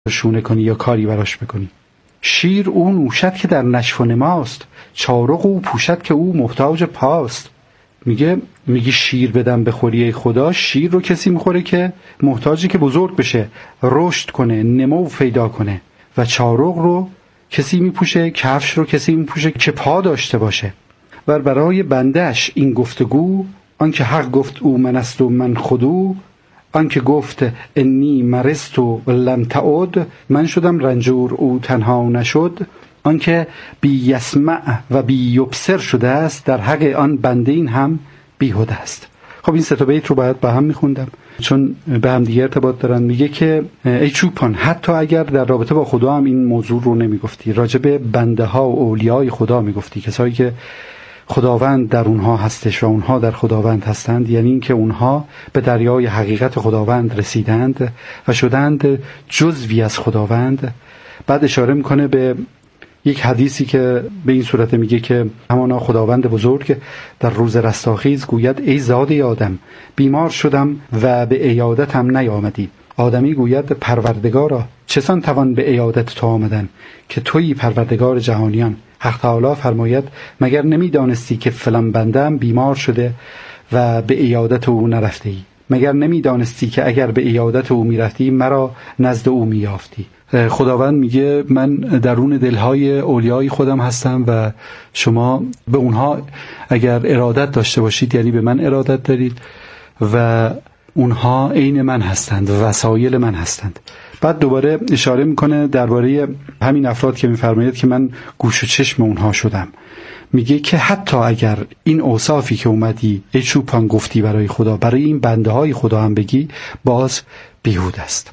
شونه کنی یا کاری براش بکنی. شیر او نوشد که در نشو و نماست، چارق او پوشد که او محتاج پاست. میگه شیر بدم بخوری ای خدا. شیر رو کسی میخوره که محتاجی که بزرگ بشه، رشد کنه، نمو پیدا کنه. و چارق رو کسی میپوشه، کفش رو کسی میپوشه که پا داشته باشه. و برای بندهش این گفتگو، آنکه حق گفت او من است و من خودو، آنکه گفت انی مرضت و لم تعد، من شدم رنجور او تنها نشد. آنکه بی یسمع و بی یبصر شده است، در حق آن بنده این هم بیهوده است. خب این 3 بیت رو باید با هم میخوندم چون به هم دیگه ارتباط دارن. میگه که ای چوپان، حتی اگر در رابطه با خدا هم این موضوع رو نمیگفتی، راجع به بنده ها و اولیای خدا میگفتی، کسایی که خداوند در اونها هستش و اونها در خداوند هستند، یعنی این که اونها به دریای حقیقت خداوند رسیدند و شدند جزوی از خداوند. بعد اشاره میکنه به یک حدیثی که به این صورت میگه که همانا خداوند بزرگ در روز رستاخیز گوید ای زاده آدم، بیمار شدم و به عیادتم نیامدی. آدمی گوید پروردگارا، چسان توان به عیادت تو آمدن که تویی پروردگار جهانیان. حق تعالی فرماید مگر نمیدانستی که فلان بندم بیمار شده و به عیادت او نرفته ای؟ مگر نمیدانستی که اگر به عیادت او میرفتی مرا نزد او میافتی؟ خداوند میگه من درون دلهای اولیای خودم هستم و شما به اونها اگر ارادت داشته باشید یعنی به من ارادت دارید و اونها عین من هستند و وسایل من هستند. بعد دوباره اشاره میکنه درباره همین افراد که میفرماید که من گوش و چشم اونها شدم. میگه که حتی اگر این اوصافی که اومدی ای چوپان گفتی برای خدا، برای این بنده های خدا هم بگی، باز بیهوده است.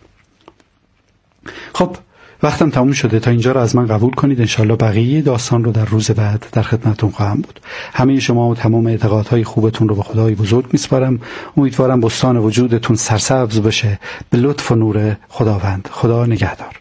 خب وقتم تموم شده. تا اینجا رو از من قبول کنید. انشالله بقیه داستان رو در روز بعد در خدمتتون خواهم بود. همه شما و تمام اعتقادهای خوبتون رو به خدای بزرگ میسپارم. امیدوارم بستان وجودتون سرسبز بشه به لطف و نور خداوند. خدا نگهدار.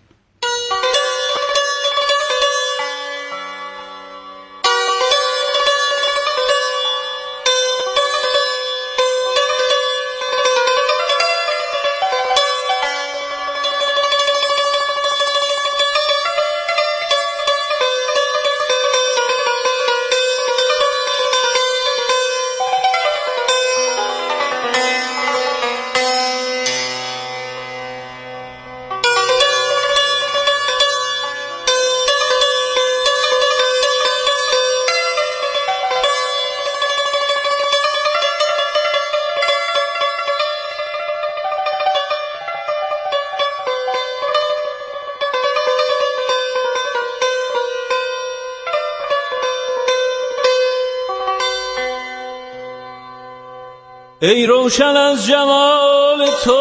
ای روشن از جمال تو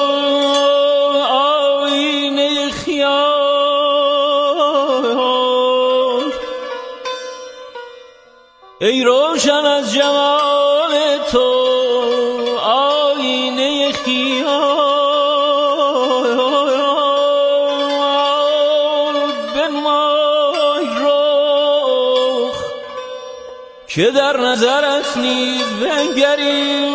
آینه خیال، ای روشن از جمال تو آینه خیال، بنمای رخ که در نظرت نیز بنگریم.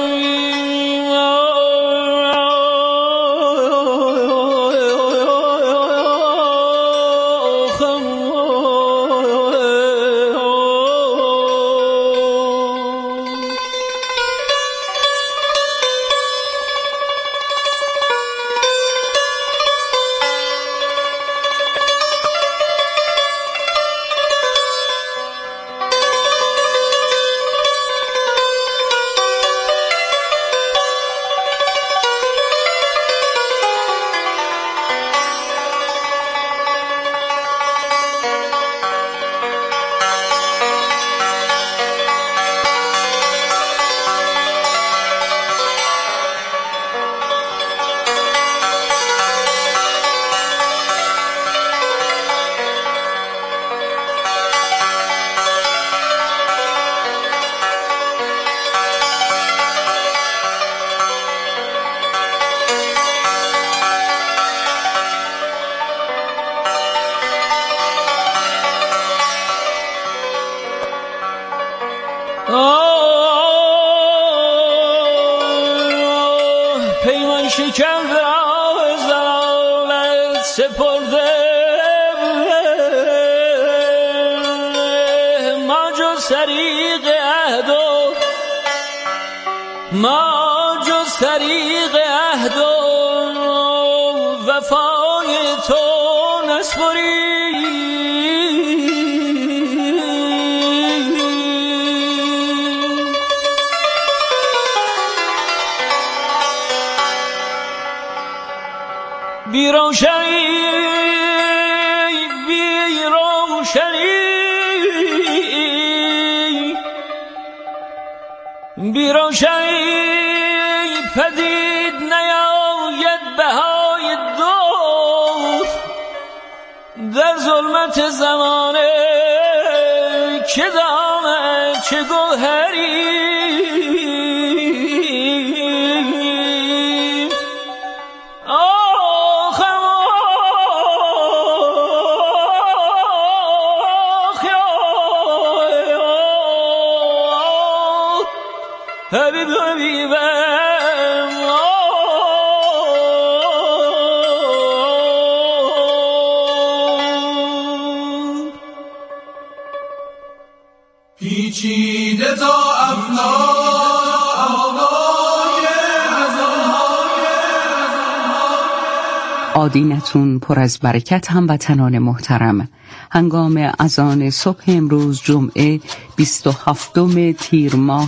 سپرده ما جز طریق عهد و وفای تو نسپریم. بی روشنی پدید نیاید بهای دوست در ظلمت زمانه که دامه چه گوهری پیچیده تا آدینتون پر از برکت هموطنان محترم. هنگام اذان صبح امروز جمعه 27 تیر ماه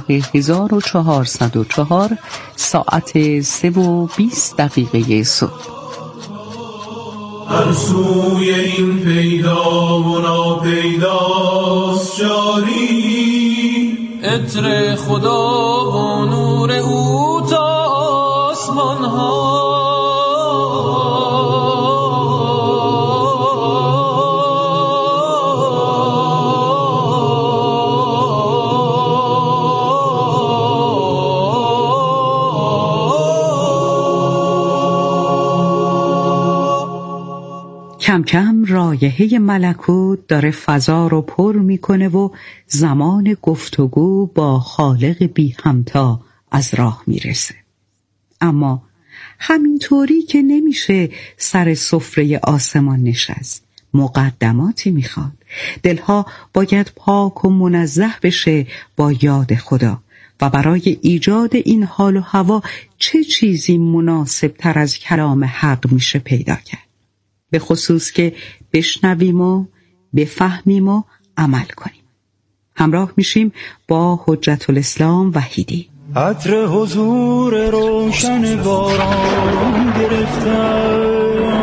1404 ساعت 3:20 صبح. هر سوی این پیدا و ناپیداست جاری عطر خدا و نور او تا آسمان ها. کم کم رایحه ملکوت داره فضا رو پر میکنه و زمان گفتگو با خالق بی همتا از راه میرسه. اما همینطوری که نمیشه سر سفره آسمان نشست. مقدماتی میخواد. دلها باید پاک و منزه بشه با یاد خدا و برای ایجاد این حال و هوا چه چیزی مناسب تر از کلام حق میشه پیدا کرد. به خصوص که بشنویم و بفهمیم و عمل کنیم. همراه میشیم با حجت الاسلام وحیدی. عطر حضور روشن باران گرفتم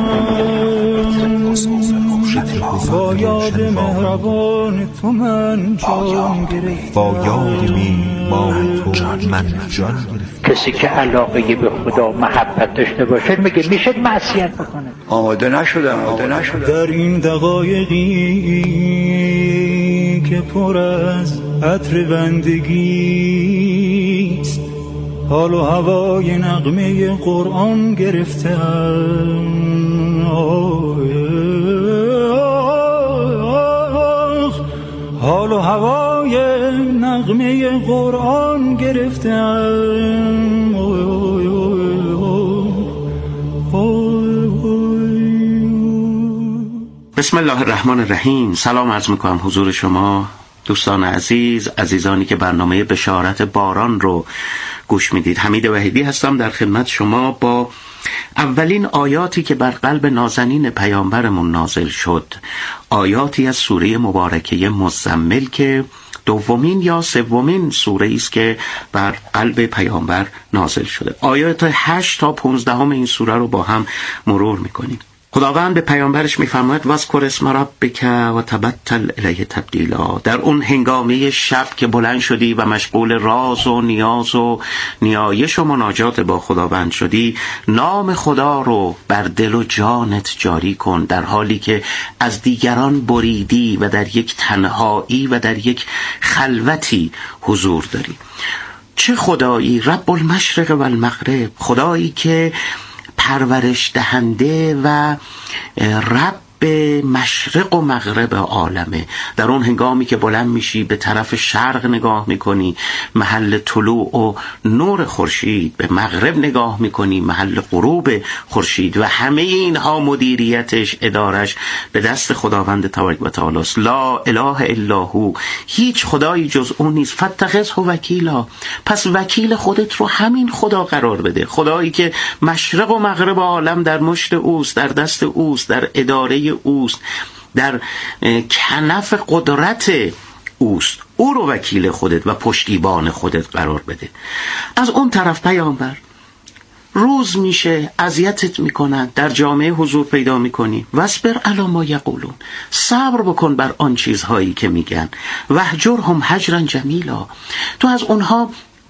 با یاد مهربان تو من جان گرفتم با یاد میهمان تو من جان گرفتم. کسی که علاقه به خدا محبت داشته باشه میشه معصیت بکنه. آماده نشدم. در این دقایقی که پر از عطر بندگیست حال و هوای نغمه قرآن گرفتم. حال و هوای نغمه قرآن گرفتم. بسم الله الرحمن الرحیم. سلام عرض میکنم حضور شما دوستان عزیزانی که برنامه بشارت باران رو گوش میدید. حمید وحیدی هستم در خدمت شما با اولین آیاتی که بر قلب نازنین پیامبرمون نازل شد، آیاتی از سوره مبارکه مزمل که دومین یا سومین سوره است که بر قلب پیامبر نازل شده. آیات 8 تا 15 این سوره رو با هم مرور میکنیم. خداوند به پیامبرش میفرماید واذکر اسم ربک و تبتل الیه تبدیلا. در اون هنگامه شب که بلند شدی و مشغول راز و نیاز و نیایش و مناجات با خداوند شدی، نام خدا رو بر دل و جانت جاری کن در حالی که از دیگران بریدی و در یک تنهایی و در یک خلوتی حضور داری. چه خدایی؟ رب المشرق و المغرب، خدایی که پرورش دهنده و رب به مشرق و مغرب عالمه. در اون هنگامی که بلند میشی به طرف شرق نگاه میکنی، محل طلوع و نور خورشید، به مغرب نگاه میکنی، محل غروب خورشید، و همه اینها مدیریتش، ادارش به دست خداوند تبارک و تعالی است. لا اله الا هو، هیچ خدایی جز اون نیست. فاتخذه وکیلا، پس وکیل خودت رو همین خدا قرار بده. خدایی که مشرق و مغرب عالم در مشت اوست، در دست اوست، در اداره اوست، در کنف قدرت اوست. او رو وکیل خودت و پشتیبان خودت قرار بده. از اون طرف پیامبر روز میشه اذیتت میکنن، در جامعه حضور پیدا میکنی، واصبر علی ما یقولون، صبر بکن بر آن چیزهایی که میگن، واهجرهم هجرا جمیلا، تو از اونها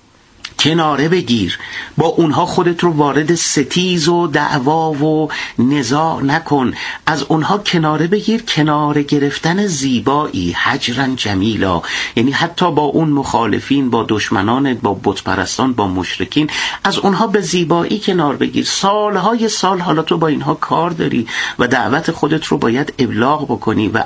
کناره بگیر، با اونها خودت رو وارد ستیز و دعوا و نزاع نکن، از اونها کناره بگیر، کناره گرفتن زیبایی، هجرا جمیلا، یعنی حتی با اون مخالفین، با دشمنان، با بتپرستان، با مشرکین، از اونها به زیبایی کنار بگیر. سالهای سال حالا تو با اینها کار داری و دعوت خودت رو باید ابلاغ بکنی و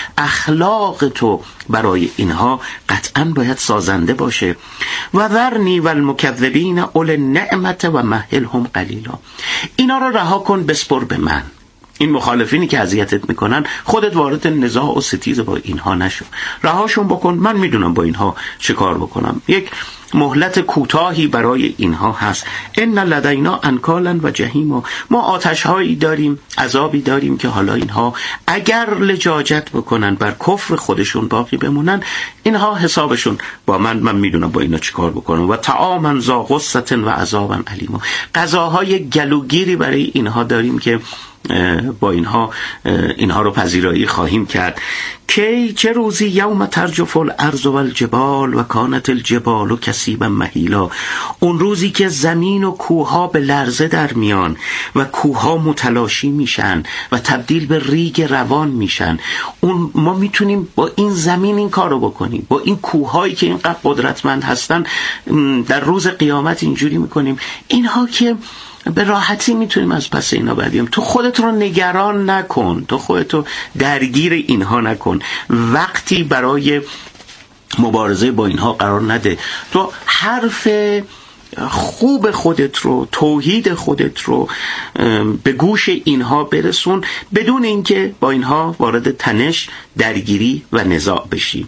اخلاق تو برای اینها قطعا باید سازنده باشه. و ذرنی و المکذبین اول النعمت و مهلهم قلیلا، اینا رو رها کن، بسپر به من. این مخالفینی که اذیتت میکنن، خودت وارد نزاع و ستیز با اینها نشو، رهاشون بکن، من میدونم با اینها چه کار بکنم. یک مهلت کوتاهی برای اینها هست. ان لدینا انکالا و جهیما، ما آتش‌هایی داریم، عذابی داریم که حالا اینها اگر لجاجت بکنن، بر کفر خودشون باقی بمونن، اینها حسابشون با من میدونم با اینا چیکار بکنم. و طعاما ذا غصة و عذابا الیم، غذاهای گلوگیری برای اینها داریم که با اینها رو پذیرایی خواهیم کرد. کی چه روزی؟ یوم ترجف الارض والجبال و کانت الجبال کثیبا مهیلا، اون روزی که زمین و کوهها به لرزه در میان و کوهها متلاشی میشن و تبدیل به ریگ روان میشن. ما میتونیم با این زمین این کارو بکنیم، با این کوههایی که اینقدر قدرتمند هستن در روز قیامت اینجوری میکنیم. اینها که به راحتی میتونیم از پس اینا بریم. تو خودت رو نگران نکن، تو خودت رو درگیر اینها نکن، وقتی برای مبارزه با اینها قرار نده. تو حرف خوب خودت رو، توحید خودت رو به گوش اینها برسون، بدون اینکه با اینها وارد تنش، درگیری و نزاع بشی.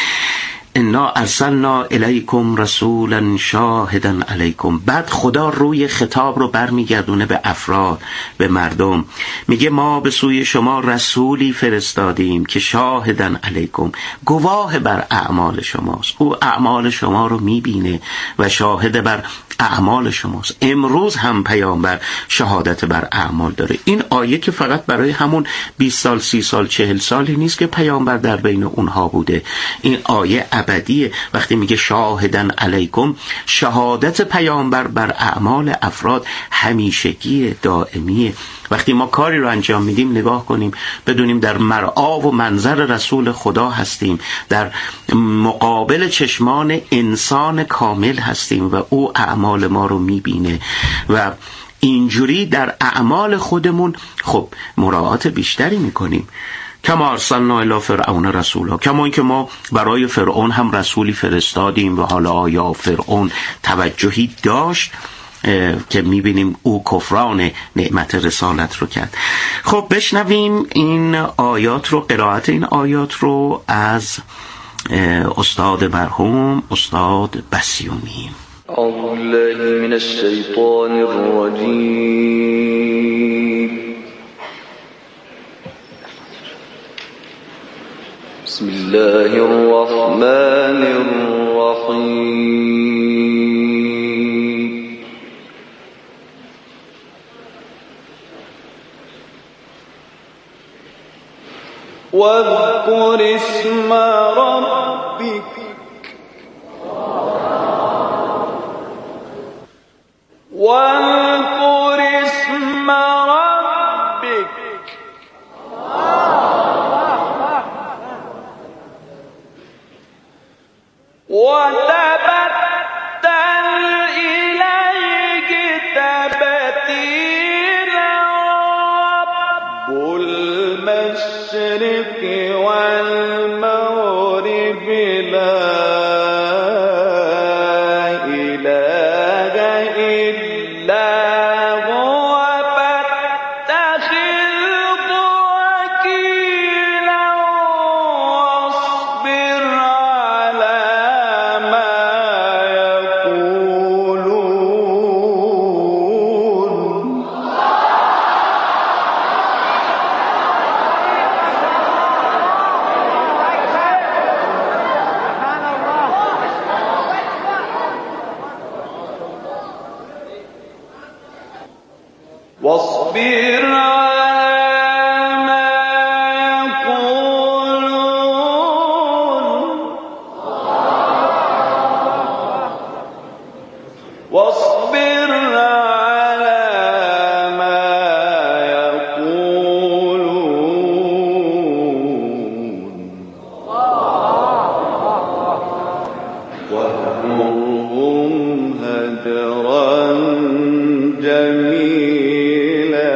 انا ارسلنا الیکم رسولا شاهدا علیکم. بعد خدا روی خطاب رو برمیگردونه به افراد، به مردم، میگه ما به سوی شما رسولی فرستادیم که شاهدا علیکم، گواه بر اعمال شماست. او اعمال شما رو میبینه و شاهد بر اعمال شماست. امروز هم پیامبر شهادت بر اعمال داره. این آیه که فقط برای همون 20 سال 30 سال 40 سالی نیست که پیامبر در بین اونها بوده، این آیه ابدیه. وقتی میگه شاهدن علیکم، شهادت پیامبر بر اعمال افراد همیشگیه، دائمیه. وقتی ما کاری رو انجام میدیم نگاه کنیم بدونیم در مرعا و منظر رسول خدا هستیم، در مقابل چشمان انسان کامل هستیم و او اعمال ما رو میبینه و اینجوری در اعمال خودمون خب مراعات بیشتری میکنیم. کما ارسلنا الی فرعون رسولا، کما اینکه ما برای فرعون هم رسولی فرستادیم و حالا آیا فرعون توجهی داشت که میبینیم او کفران نعمت رسالت رو کرد. خب بشنویم این آیات رو، قرائت این آیات رو از استاد مرحوم استاد بسیونی. اعوذ بالله من الشیطان الرجیم. بسم الله الرحمن الرحیم. واذكر اسم ربك واذكر اسم ربك وتبتل إليه تبتيلا رب المشرق والمغرب لا إله إلا هو فاتخذه وكيلا واصبر على ما يقولون. واصبر على ما يقولون واصبر على ما يقولون واهجرهم هجرا جميلا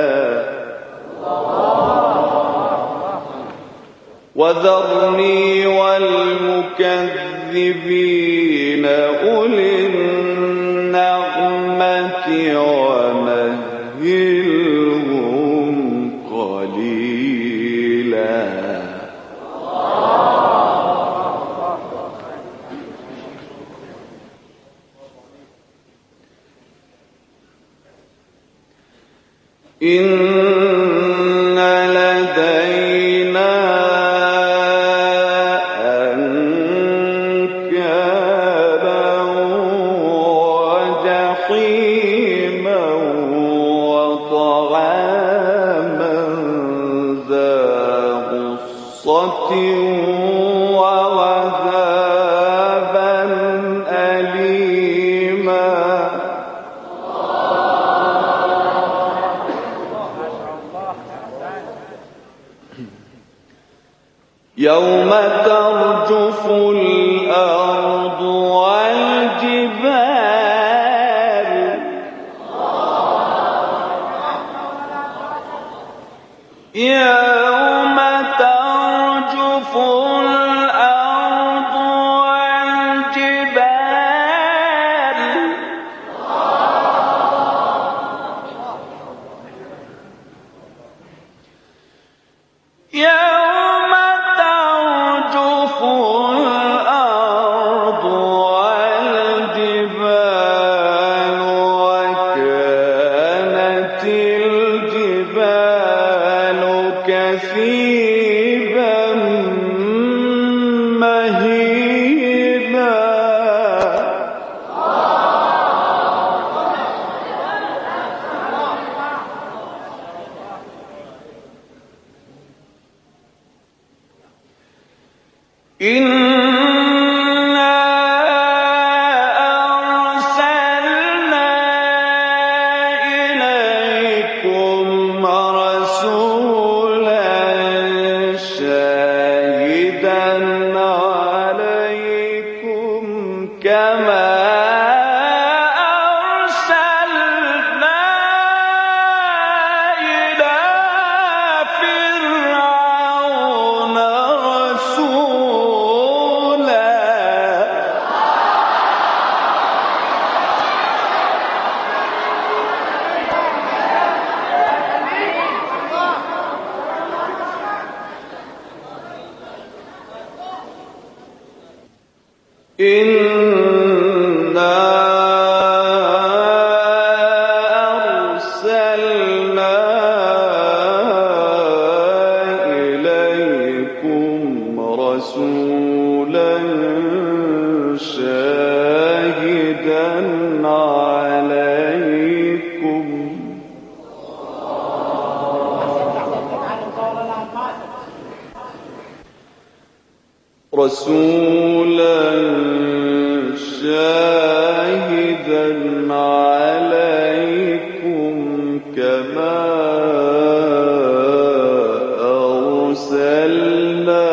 وذرني والمكذبين أولي النعمة ومهلهم قليلا. إن لدينا أنكالا وجحيما وطعاما ذا غصة وعذابا أليما. يوم ترجف الأرض والجبال يوم ترجف الأرض والجبال يوم ترجف الأرض والجبال وكانت الجبال كثيبا مهيلا. إنا أرسلنا إليكم رسولا شاهدا عليكم كما أرسلنا إلى فرعون رسولا. إنا أرسلنا إليكم رسولا شاهدا عليكم رسولا شاهدا عليكم كما أرسلنا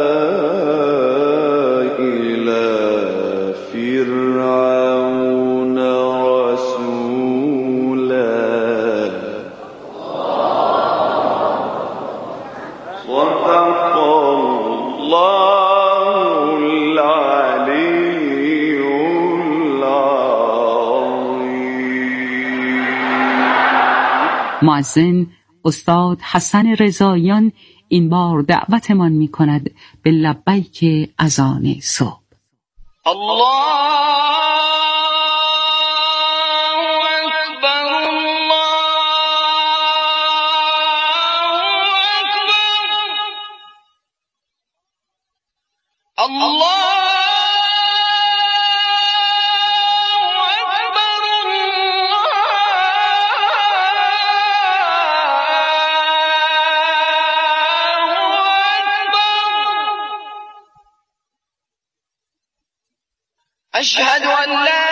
إلى فرعون رسولا. مؤذن استاد حسن رضاییان این بار دعوتمان می کند به لبیک اذان صبح. الله أشهد أن لا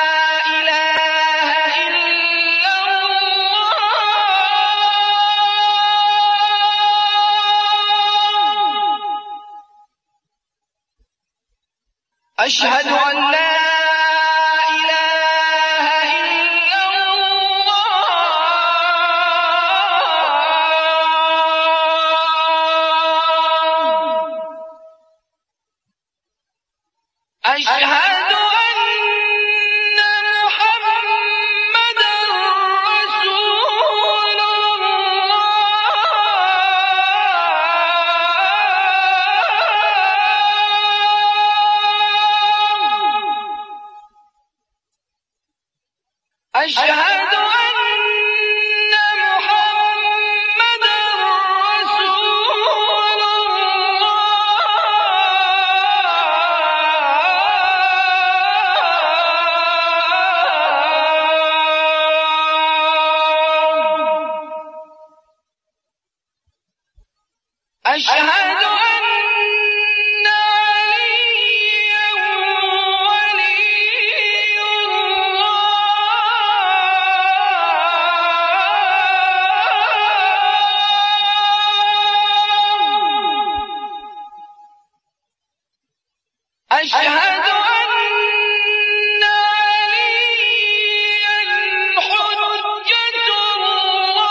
إله إلا الله أشهد أن لا إله إلا الله أشهد أشهد أن محمدًا رسول الله أشهد أشهد أن عليا حجة الله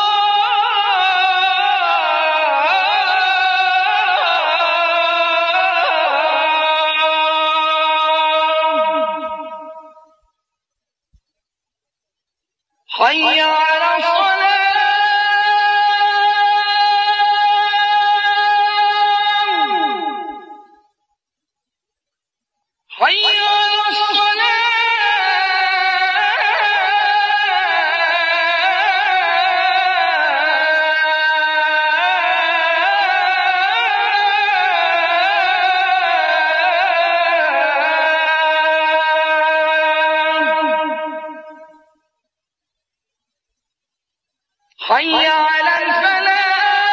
حي على الصلاة حي على الصلاة حي على الفلاح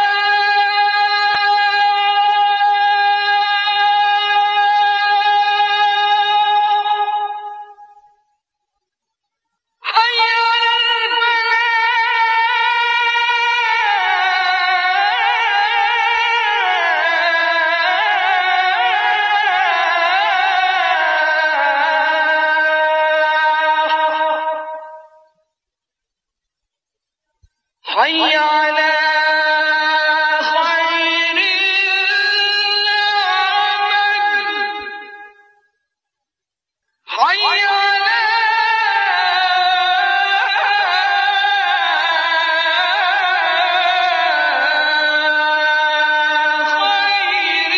حي على خير العمل حي على خير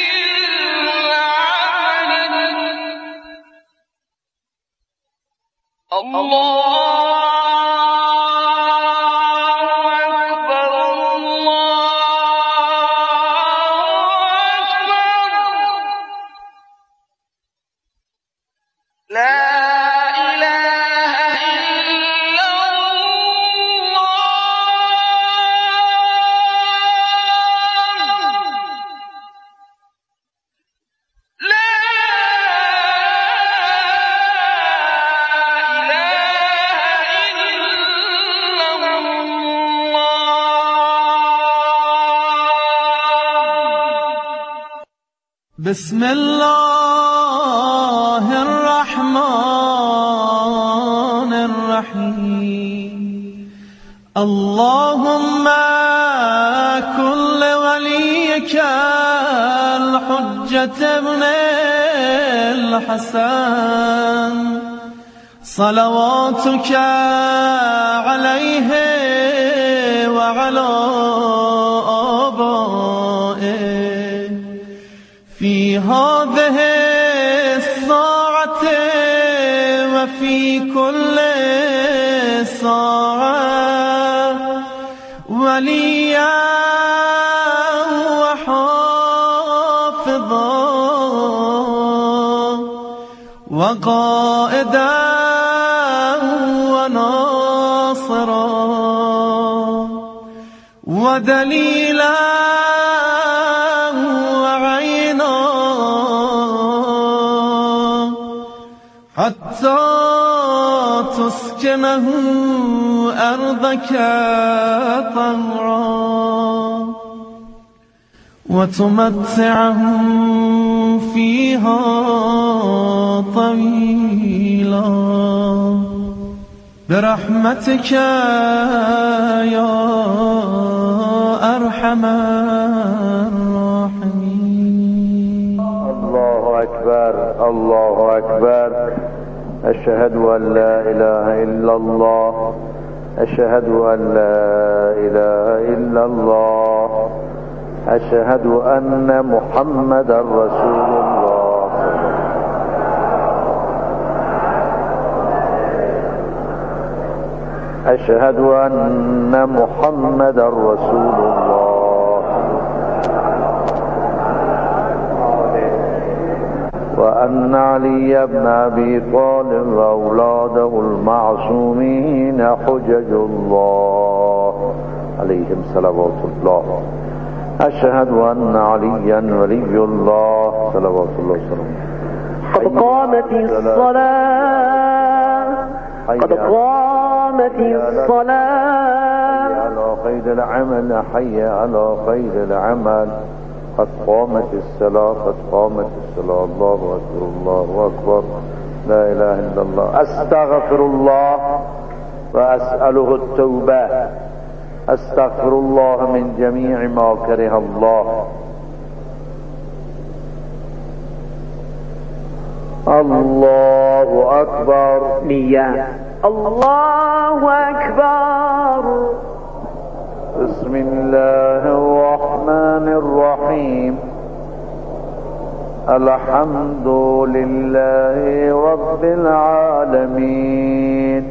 العمل الله بسم الله الرحمن الرحيم اللهم كن لوليك الحجة ابن الحسن صلواتك عليه وعلى آبائه في هذه الساعة وفي كل ساعة وليا وحافظا وقائدا وناصرا ودليلا وعينا حتى تسكنه أرضك طهرا وتمتعه فيها طويلا برحمتك يا أرحم الراحمين. الله أكبر الله أكبر. أشهد أن لا إله إلا الله أشهد أن لا إله إلا الله أشهد أن محمد رسول الله. أشهد أن محمد رسول الله. وأن علي بن أبي طالب وأولاده المعصومين حجج الله عليهم صلوات الله. أشهد أن عليا ولي الله صلوات الله وسلامه. قد قامت الصلاة قد قامت الصلاة. حي على خير العمل حي على خير العمل. قد قامت الصلاة قد قامت الصلاة. الله أكبر الله أكبر. لا إله إلا الله. أستغفر الله وأسأله التوبة. أستغفر الله من جميع ما كره الله. الله أكبر. نية. الله أكبر. بسم الله الرحمن الرحيم. الحمد لله رب العالمين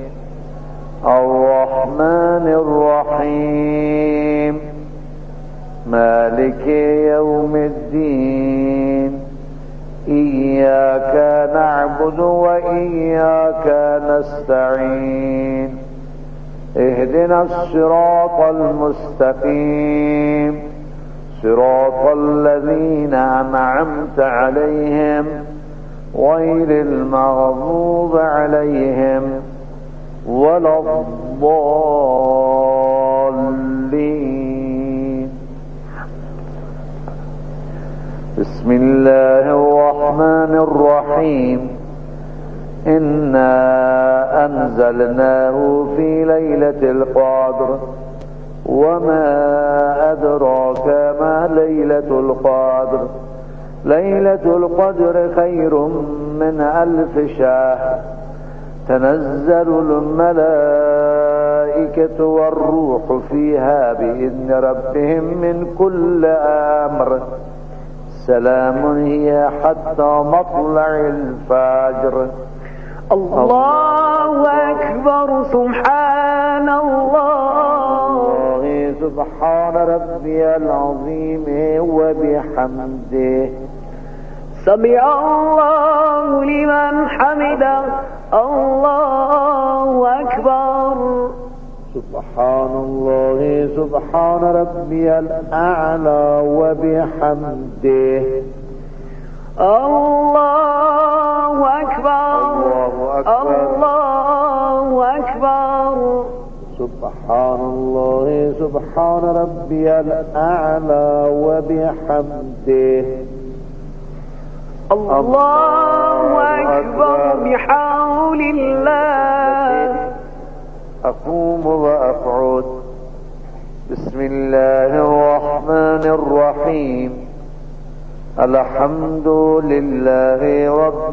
الرحمن الرحيم مالك يوم الدين. إياك نعبد وإياك نستعين. اهدنا الصراط المستقيم صراط الذين أنعمت عليهم غير المغضوب عليهم ولا الضالين. بسم الله الرحمن الرحيم. إنا أنزلناه في ليلة القدر وما أدراك ما ليلة القدر. ليلة القدر خير من 1000 شهر. تنزل الملائكة والروح فيها بإذن ربهم من كل أمر. سلام هي حتى مطلع الفجر. الله أكبر. سبحان الله. سبحان ربي العظيم وبحمده. سمع الله لمن حمده. الله أكبر. سبحان الله سبحان ربي الأعلى وبحمده. الله أكبر. الله أكبر. سبحان الله سبحان ربي الأعلى وبحمده. الله أكبر بحول الله. أقوم وأقعد. بسم الله الرحمن الرحيم. الحمد لله رب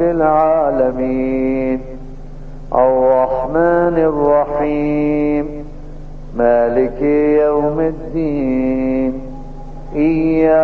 العالمين الرحمن الرحيم مالك يوم الدين إياك